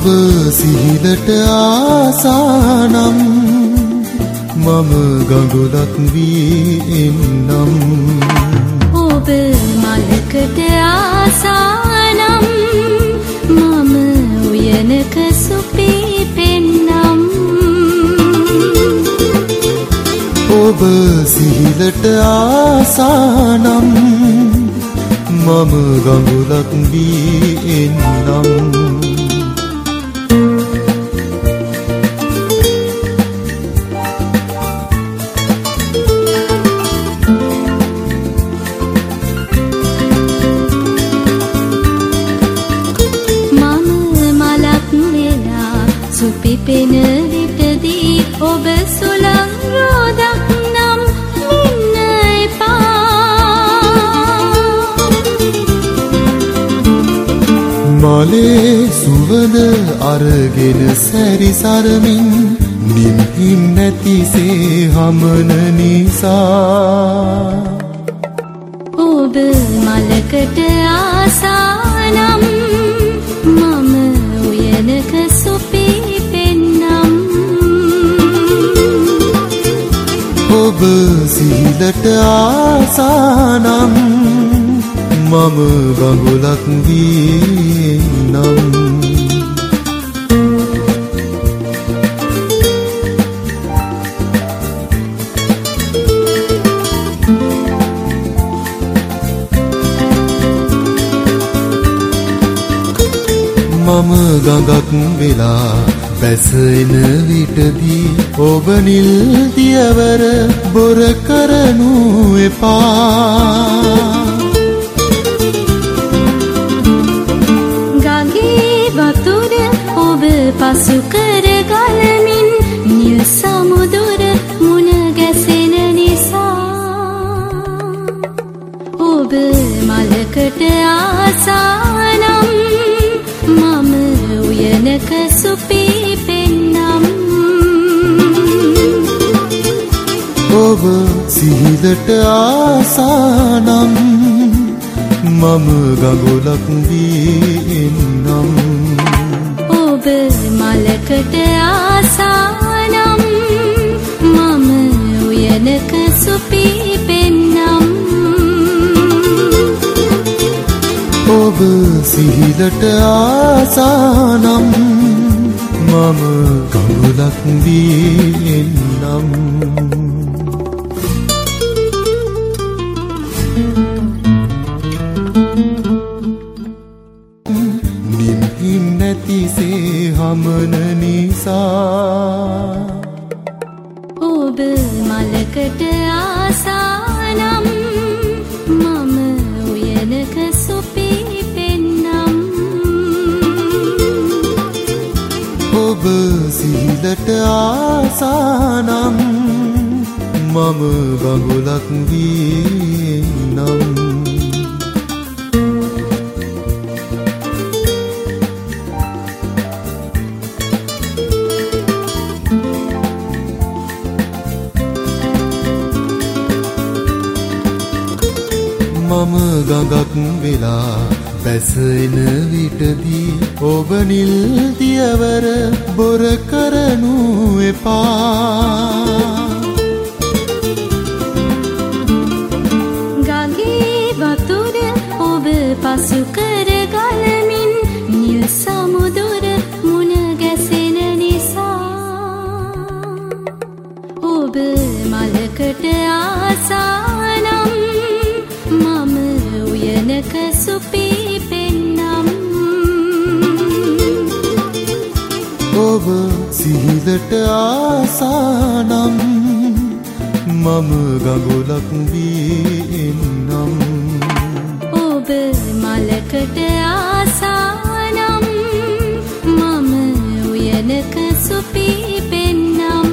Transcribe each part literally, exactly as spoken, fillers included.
ඔබ සිහිලට ආසානම් මම ගඟුලක් වී එන්නම් ඔබ මලකට ආසානම් මම උයනක සුපී පෙන්නම් ඔබ සිහිලට ආසානම් මම ගඟුලක් වී එන්නම් සුපිපෙන විටදී ඔබ සුළං රෝදක් නම් මෙන්න එපා මලේ සුවඳ අරගෙන සැරිසරමින් නිම්හිම් නැතිසේ හමන නිසා ඔබ මලකට ආසානම් මම උයනක සුපී ඔබ සිහිලට ආසානම් මම ගඟුලක් වී එන්නම් මම ගඟක් වෙලා බැස එන විටදී ඔබ නිල් දියවර බොර කරනු එපා ගඟේ වතුර ඔබ පසු කර ගලමින් නිල් සමුදුර මුණ ගැසෙන නිසා ඔබ මලකට ආසානම් මම උයනක සුපී පෙන්නම් ඔබ සිහිලට ආසානම් මම ගඟුලක් වී එන්නම් ඔබ මලකට ආසානම් මම උයනක සුපී පෙන්නම් ඔබ සිහිලට ආසානම් මම ගඟුලක් වී එන්නම් නිම්හිම් නැතිසේ හමන නිසා ඔබ මලකට ආසානම් මම උයනක සුපී පෙන්නම් ඔබ සිහිලට ආසානම් මම ගඟුලක් වී එන්නම් මම ගඟක් වෙලා බැස එන විටදී ඔබ නිල් දියවර බොර කරනු එපා ගඟේ වතුර ඔබ පසු කර ගලමින් නිල් සමුදුර මුණ ගැසෙන නිසා ඔබ මලකට ආසානම් මම උයනක සුපී පෙන්නම් ඔබ සිහිලට ආසානම් මම ගඟුලක් වී එන්නම් ඔබ මලකට ආසානම් මම උයනක සුපී පෙන්නම්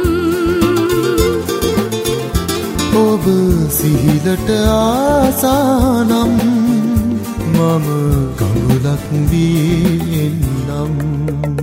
ඔබ සිහිලට ආසානම් මම ගඟුලක් වී එන්නම්